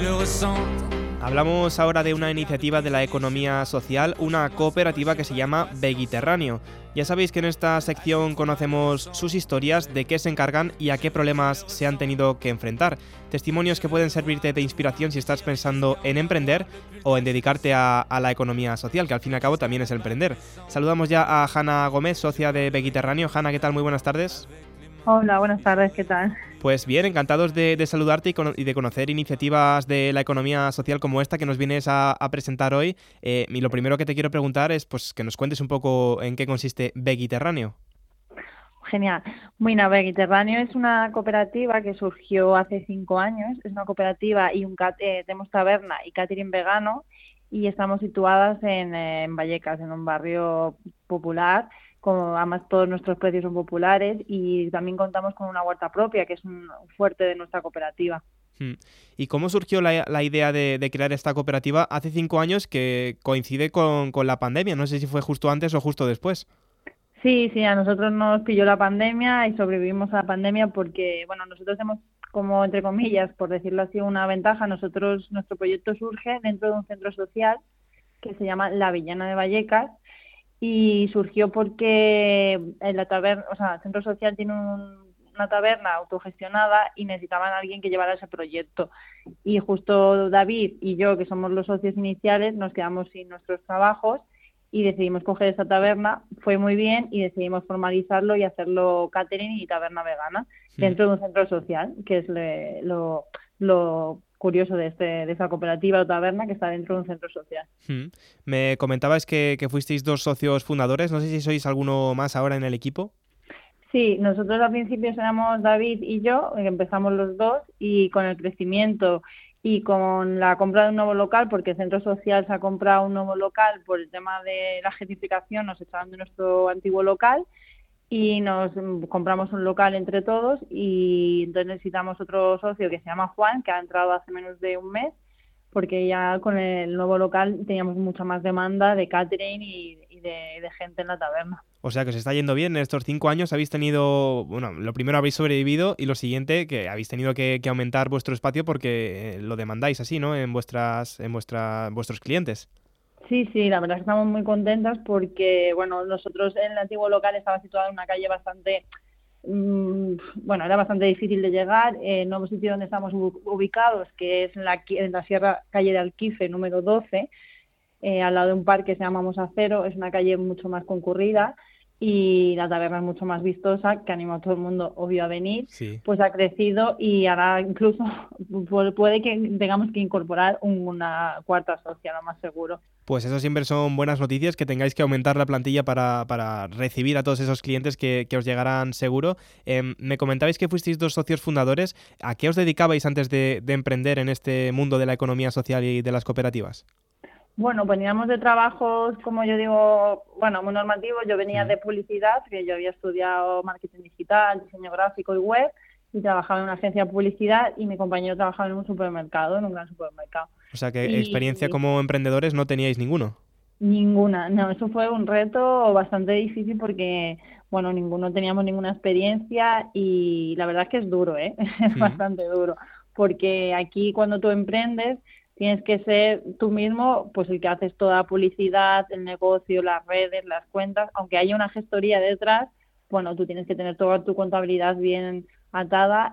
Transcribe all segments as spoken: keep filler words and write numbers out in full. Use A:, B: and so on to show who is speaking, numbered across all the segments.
A: le ressentent.
B: Hablamos ahora de una iniciativa de la economía social, una cooperativa que se llama Vegiterráneo. Ya sabéis que en esta sección conocemos sus historias, de qué se encargan y a qué problemas se han tenido que enfrentar. Testimonios que pueden servirte de inspiración si estás pensando en emprender o en dedicarte a, a la economía social, que al fin y al cabo también es emprender. Saludamos ya a Hanna Gómez, socia de Vegiterráneo. Hanna, ¿qué tal? Muy buenas tardes.
C: Hola, buenas tardes, ¿qué tal?
B: Pues bien, encantados de, de saludarte y, con, y de conocer iniciativas de la economía social como esta que nos vienes a, a presentar hoy. Eh, y lo primero que te quiero preguntar es pues que nos cuentes un poco en qué consiste Vegiterráneo.
C: Genial. Bueno, Vegiterráneo es una cooperativa que surgió hace cinco años. Es una cooperativa y un eh, tenemos taberna y catering vegano y estamos situadas en, eh, en Vallecas, en un barrio popular. Como además todos nuestros precios son populares y también contamos con una huerta propia, que es un fuerte de nuestra cooperativa.
B: ¿Y cómo surgió la, la idea de, de crear esta cooperativa hace cinco años que coincide con, con la pandemia? No sé si fue justo antes o justo después.
C: Sí, sí, a nosotros nos pilló la pandemia y sobrevivimos a la pandemia porque, bueno, nosotros hemos, como entre comillas, por decirlo así, una ventaja. Nosotros, nuestro proyecto surge dentro de un centro social que se llama La Villana de Vallecas. Y surgió porque en la taberna, o sea, el centro social tiene un, una taberna autogestionada y necesitaban a alguien que llevara ese proyecto. Y justo David y yo, que somos los socios iniciales, nos quedamos sin nuestros trabajos y decidimos coger esa taberna. Fue muy bien y decidimos formalizarlo y hacerlo catering y taberna vegana sí. dentro de un centro social, que es le, lo, lo curioso de, este, de esta cooperativa o taberna que está dentro de un centro social.
B: Hmm. Me comentabas que, que fuisteis dos socios fundadores, no sé si sois alguno más ahora en el equipo.
C: Sí, nosotros al principio éramos David y yo, empezamos los dos y con el crecimiento y con la compra de un nuevo local, porque el centro social se ha comprado un nuevo local por el tema de la gentrificación, nos echaron de nuestro antiguo local y nos compramos un local entre todos y entonces necesitamos otro socio que se llama Juan, que ha entrado hace menos de un mes, porque ya con el nuevo local teníamos mucha más demanda de catering y, y de, de gente en la taberna.
B: O sea que os está yendo bien. En estos cinco años habéis tenido, bueno, lo primero habéis sobrevivido y lo siguiente que habéis tenido que, que aumentar vuestro espacio porque lo demandáis así, ¿no? En vuestras, en vuestra, vuestros clientes.
C: Sí, sí, la verdad es que estamos muy contentas porque, bueno, nosotros en el antiguo local estaba situado en una calle bastante, mmm, bueno, era bastante difícil de llegar. El nuevo sitio donde estamos ubicados, que es en la, en la Sierra, calle de Alquife, número doce, eh, al lado de un parque que se llama Mosacero, es una calle mucho más concurrida y la taberna es mucho más vistosa, que anima a todo el mundo, obvio, a venir,
B: sí.
C: Pues ha crecido y ahora incluso puede que tengamos que incorporar una cuarta socia, lo más seguro.
B: Pues eso siempre son buenas noticias, que tengáis que aumentar la plantilla para, para recibir a todos esos clientes que, que os llegarán seguro. Eh, me comentabais que fuisteis dos socios fundadores. ¿A qué os dedicabais antes de, de emprender en este mundo de la economía social y de las cooperativas?
C: Bueno, veníamos de trabajos, como yo digo, bueno, muy normativos. Yo venía de publicidad, que yo había estudiado marketing digital, diseño gráfico y web, y trabajaba en una agencia de publicidad, y mi compañero trabajaba en un supermercado, en un gran supermercado.
B: O sea que
C: y...
B: experiencia como emprendedores no teníais ninguno.
C: Ninguna, no, eso fue un reto bastante difícil porque, bueno, ninguno teníamos ninguna experiencia y la verdad es que es duro, ¿eh? Es
B: Mm.
C: bastante duro, porque aquí cuando tú emprendes tienes que ser tú mismo, pues el que haces toda la publicidad, el negocio, las redes, las cuentas, aunque haya una gestoría detrás, bueno, tú tienes que tener toda tu contabilidad bien atada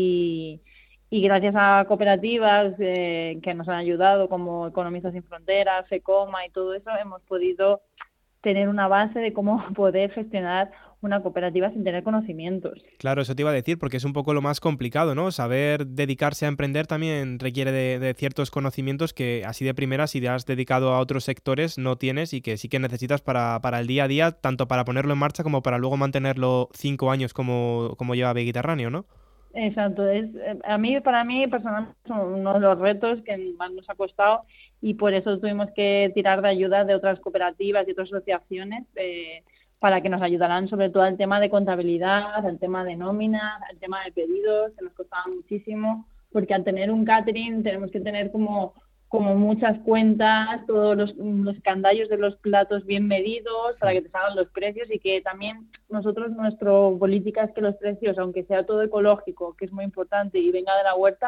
C: y, y gracias a cooperativas eh, que nos han ayudado como Economistas Sin Fronteras, FECOMA y todo eso, hemos podido tener una base de cómo poder gestionar una cooperativa sin tener conocimientos.
B: Claro, eso te iba a decir, porque es un poco lo más complicado, ¿no? Saber dedicarse a emprender también requiere de, de ciertos conocimientos que así de primera, si te has dedicado a otros sectores, no tienes y que sí que necesitas para, para el día a día, tanto para ponerlo en marcha como para luego mantenerlo cinco años como, como lleva Vegiterráneo, ¿no?
C: Exacto, es, a mí, para mí personalmente son uno de los retos que más nos ha costado y por eso tuvimos que tirar de ayuda de otras cooperativas y otras asociaciones eh, para que nos ayudaran sobre todo al tema de contabilidad, al tema de nóminas, al tema de pedidos, que nos costaba muchísimo, porque al tener un catering tenemos que tener como como muchas cuentas, todos los, los candallos de los platos bien medidos para que te salgan los precios y que también nosotros, nuestra política es que los precios, aunque sea todo ecológico, que es muy importante y venga de la huerta,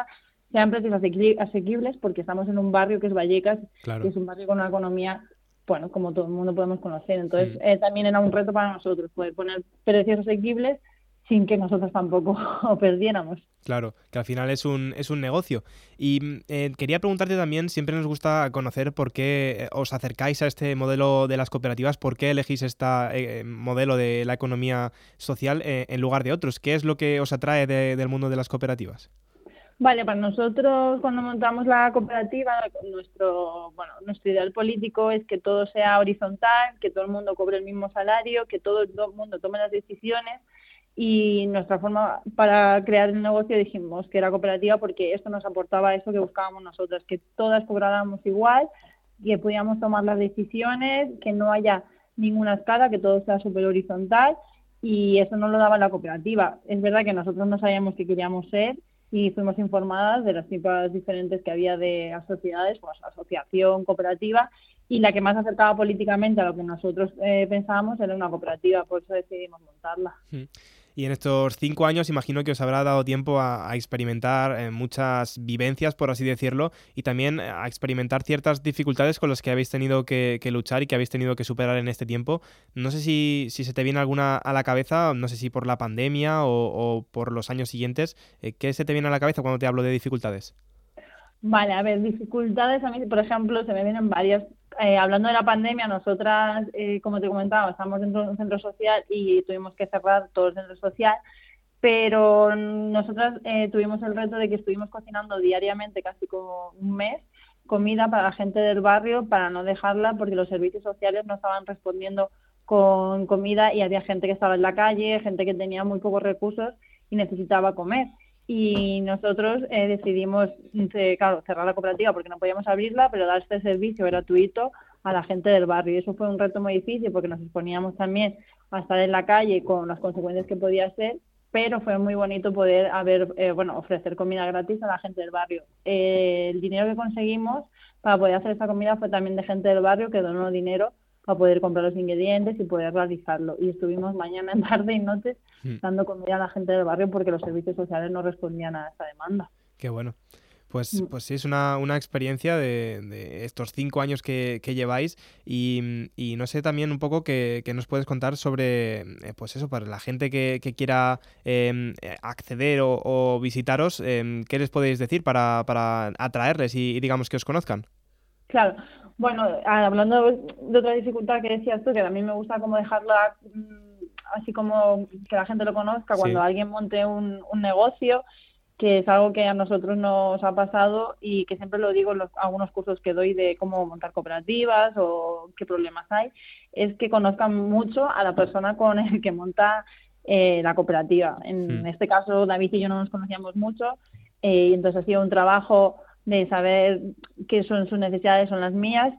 C: sean precios asequi- asequibles, porque estamos en un barrio que es Vallecas,
B: Claro.
C: que es un barrio con una economía, bueno, como todo el mundo podemos conocer. Entonces,
B: Mm.
C: eh, también era un reto para nosotros poder poner precios asequibles sin que nosotros tampoco perdiéramos.
B: Claro, que al final es un, es un negocio. Y mm, eh, quería preguntarte también, siempre nos gusta conocer por qué eh, os acercáis a este modelo de las cooperativas, por qué elegís este modelo de la economía social eh, en lugar de otros. ¿Qué es lo que os atrae de- del mundo de las cooperativas?
C: Vale, para nosotros cuando montamos la cooperativa, nuestro, bueno, nuestro ideal político es que todo sea horizontal, que todo el mundo cobre el mismo salario, que todo el mundo tome las decisiones, y nuestra forma para crear el negocio dijimos que era cooperativa porque esto nos aportaba eso que buscábamos nosotras, que todas cobráramos igual, que pudiéramos tomar las decisiones, que no haya ninguna escala, que todo sea súper horizontal, y eso nos lo daba la cooperativa. Es verdad que nosotros no sabíamos qué queríamos ser y fuimos informadas de las tipos diferentes que había de sociedades, pues asociación, cooperativa, y la que más acercaba políticamente a lo que nosotros eh, pensábamos era una cooperativa, por eso decidimos montarla.
B: Mm. Y en estos cinco años imagino que os habrá dado tiempo a, a experimentar eh, muchas vivencias, por así decirlo, y también a experimentar ciertas dificultades con las que habéis tenido que, que luchar y que habéis tenido que superar en este tiempo. No sé si, si se te viene alguna a la cabeza, no sé si por la pandemia o, o por los años siguientes. Eh, ¿qué se te viene a la cabeza cuando te hablo de dificultades?
C: Vale, a ver, dificultades a mí, por ejemplo, se me vienen varias. Eh, hablando de la pandemia, nosotras, eh, como te comentaba, estamos dentro de un centro social y tuvimos que cerrar todo el centro social, pero nosotras eh, tuvimos el reto de que estuvimos cocinando diariamente, casi como un mes, comida para la gente del barrio, para no dejarla, porque los servicios sociales no estaban respondiendo con comida y había gente que estaba en la calle, gente que tenía muy pocos recursos y necesitaba comer. Y nosotros eh, decidimos, eh, claro, cerrar la cooperativa porque no podíamos abrirla, pero dar este servicio gratuito a la gente del barrio. Y eso fue un reto muy difícil porque nos exponíamos también a estar en la calle con las consecuencias que podía ser, pero fue muy bonito poder haber, eh, bueno, ofrecer comida gratis a la gente del barrio. Eh, el dinero que conseguimos para poder hacer esta comida fue también de gente del barrio que donó dinero para poder comprar los ingredientes y poder realizarlo. Y estuvimos mañana, tarde y noche
B: Mm.
C: dando comida a la gente del barrio porque los servicios sociales no respondían a esta demanda.
B: Qué bueno. Pues,
C: Mm.
B: pues sí, es una, una experiencia de, de estos cinco años que, que lleváis y, y no sé también un poco qué qué nos puedes contar sobre, eh, pues eso, para la gente que, que quiera eh, acceder o, o visitaros, eh, ¿qué les podéis decir para, para atraerles y, y digamos que os conozcan?
C: Claro, bueno, hablando de otra dificultad que decías tú, que a mí me gusta como dejarla mm, así como que la gente lo conozca cuando
B: Sí.
C: alguien monte un, un negocio, que es algo que a nosotros nos ha pasado y que siempre lo digo en los, algunos cursos que doy de cómo montar cooperativas o qué problemas hay, es que conozcan mucho a la persona con el que monta eh, la cooperativa. En
B: Mm.
C: este caso, David y yo no nos conocíamos mucho, eh, y entonces ha sido un trabajo de saber qué son sus necesidades, son las mías,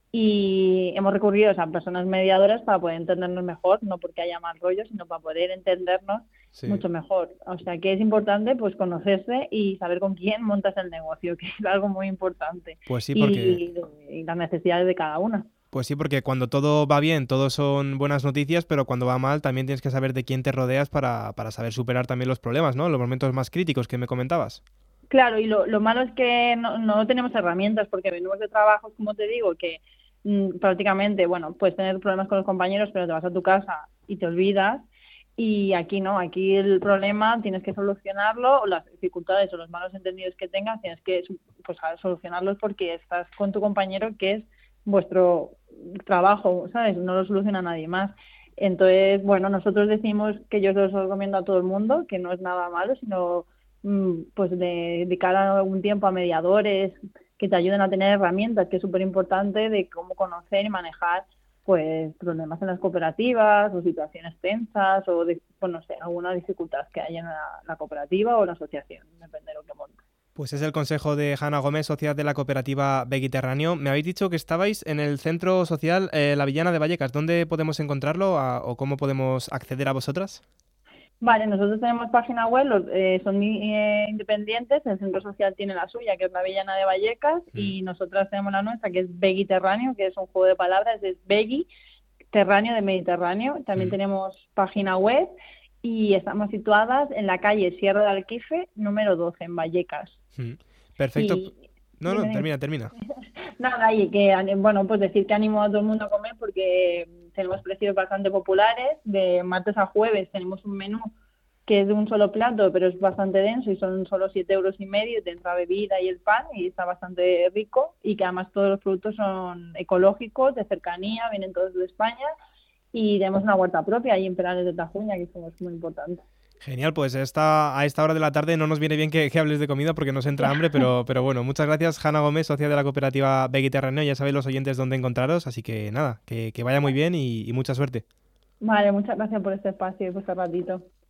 C: y hemos recurrido a personas mediadoras para poder entendernos mejor, no porque haya mal rollo, sino para poder entendernos
B: Sí.
C: mucho mejor. O sea que es importante pues conocerse y saber con quién montas el negocio, que es algo muy importante,
B: Pues sí, porque
C: y, y las necesidades de cada una.
B: Pues sí, porque cuando todo va bien, todo son buenas noticias, pero cuando va mal también tienes que saber de quién te rodeas para, para saber superar también los problemas, ¿no? Los momentos más críticos que me comentabas.
C: Claro, y lo, lo malo es que no, no tenemos herramientas porque venimos de trabajos, como te digo, que mm, prácticamente, bueno, puedes tener problemas con los compañeros, pero te vas a tu casa y te olvidas. Y aquí no, aquí el problema tienes que solucionarlo, o las dificultades o los malos entendidos que tengas, tienes que pues, solucionarlos porque estás con tu compañero, que es vuestro trabajo, ¿sabes? No lo soluciona nadie más. Entonces, bueno, nosotros decimos que yo os lo recomiendo a todo el mundo, que no es nada malo, sino pues de dedicar algún tiempo a mediadores que te ayuden a tener herramientas, que es súper importante, de cómo conocer y manejar pues problemas en las cooperativas o situaciones tensas o de, pues, no sé, alguna dificultad que haya en la, la cooperativa o la asociación, depende de lo que montes.
B: Pues es el consejo de Hanna Gómez, socia de la cooperativa Mediterráneo. Me habéis dicho que estabais en el centro social eh, La Villana de Vallecas. ¿Dónde podemos encontrarlo a, o cómo podemos acceder a vosotras?
C: Vale, nosotros tenemos página web, los, eh, son eh, independientes, el centro social tiene la suya, que es la Villana de Vallecas,
B: Mm.
C: y nosotras tenemos la nuestra, que es Mediterráneo, que es un juego de palabras, es Veggie, Terráneo de Mediterráneo. También
B: Mm.
C: tenemos página web y estamos situadas en la calle Sierra de Alquife, número doce, en Vallecas.
B: Mm. Perfecto.
C: Y,
B: No, no,
C: dime,
B: termina, termina.
C: nada, y que, bueno, pues decir que animo a todo el mundo a comer porque tenemos precios bastante populares. De martes a jueves tenemos un menú que es de un solo plato, pero es bastante denso y son solo siete euros y medio, te entra bebida y el pan y está bastante rico, y que además todos los productos son ecológicos, de cercanía, vienen todos de España, y tenemos una huerta propia ahí en Perales de Tajuña, que eso es muy importante.
B: Genial, pues esta, a esta hora de la tarde no nos viene bien que, que hables de comida porque nos entra hambre, pero, pero bueno, muchas gracias, Hanna Gómez, socia de la cooperativa Vegiterráneo. Ya sabéis los oyentes dónde encontraros, así que nada, que, que vaya muy bien y, y mucha suerte.
C: Vale, muchas gracias por este espacio y por este ratito.